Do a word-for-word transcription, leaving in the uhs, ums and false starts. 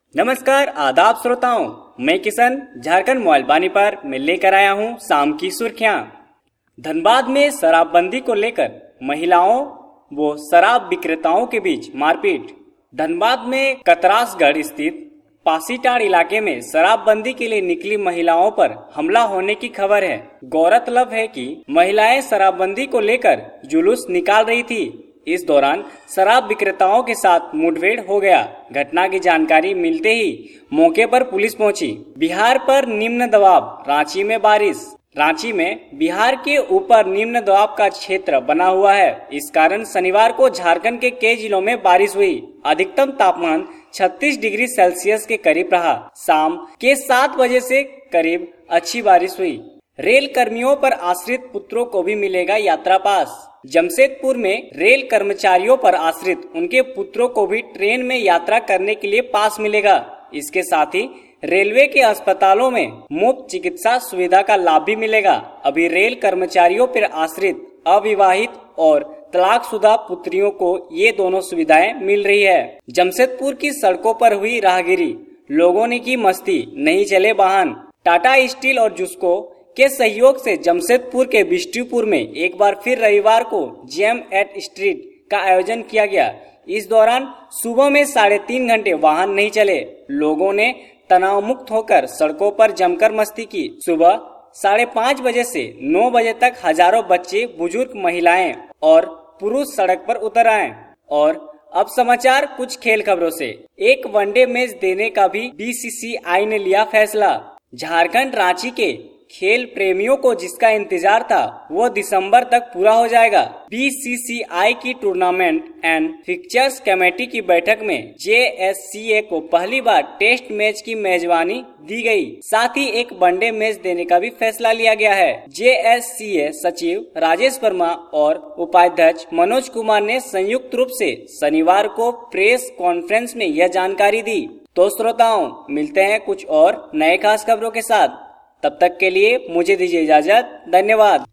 नमस्कार आदाब श्रोताओं, मैं किशन झारखंड मोबाइल बानी पर मैं लेकर आया हूं शाम की सुर्खियां। धनबाद में शराबबंदी को लेकर महिलाओं व शराब विक्रेताओं के बीच मारपीट। धनबाद में कतरासगढ़ स्थित पासीटाड़ इलाके में शराबबंदी के लिए निकली महिलाओं पर हमला होने की खबर है। गौरतलब है कि महिलाएं शराबबंदी को लेकर जुलूस निकाल रही थी। इस दौरान शराब विक्रेताओं के साथ मुठभेड़ हो गया। घटना की जानकारी मिलते ही मौके पर पुलिस पहुंची। बिहार पर निम्न दबाव, रांची में बारिश। रांची में बिहार के ऊपर निम्न दबाव का क्षेत्र बना हुआ है। इस कारण शनिवार को झारखंड के कई जिलों में बारिश हुई। अधिकतम तापमान छत्तीस डिग्री सेल्सियस के करीब रहा। शाम के सात बजे से करीब अच्छी बारिश हुई। रेल कर्मियों पर आश्रित पुत्रों को भी मिलेगा यात्रा पास। जमशेदपुर में रेल कर्मचारियों पर आश्रित उनके पुत्रों को भी ट्रेन में यात्रा करने के लिए पास मिलेगा। इसके साथ ही रेलवे के अस्पतालों में मुफ्त चिकित्सा सुविधा का लाभ भी मिलेगा। अभी रेल कर्मचारियों पर आश्रित अविवाहित और तलाकशुदा पुत्रियों को ये दोनों सुविधाएं मिल रही है। जमशेदपुर की सड़कों पर हुई राहगीरी, लोगों ने की मस्ती, नहीं चले वाहन। टाटा स्टील और जुस्को के सहयोग से जमशेदपुर के बिष्टुपुर में एक बार फिर रविवार को जेम एट स्ट्रीट का आयोजन किया गया। इस दौरान सुबह में साढ़े तीन घंटे वाहन नहीं चले। लोगों ने तनाव मुक्त होकर सड़कों पर जमकर मस्ती की। सुबह साढ़े पाँच बजे से नौ बजे तक हजारों बच्चे, बुजुर्ग, महिलाएं और पुरुष सड़क पर उतर आए। और अब समाचार कुछ खेल खबरों से। एक वनडे मैच देने का भी बीसीसीआई ने लिया फैसला। झारखंड रांची के खेल प्रेमियों को जिसका इंतजार था वो दिसंबर तक पूरा हो जाएगा। बीसीसीआई की टूर्नामेंट एंड फिक्चर्स कमेटी की बैठक में जेएससीए को पहली बार टेस्ट मैच की मेजबानी दी गई। साथ ही एक वनडे मैच देने का भी फैसला लिया गया है। जेएससीए सचिव राजेश वर्मा और उपाध्यक्ष मनोज कुमार ने संयुक्त रूप से शनिवार को प्रेस कॉन्फ्रेंस में यह जानकारी दी। तो श्रोताओं, मिलते हैं कुछ और नए खास खबरों के साथ। तब तक के लिए मुझे दीजिए इजाजत। धन्यवाद।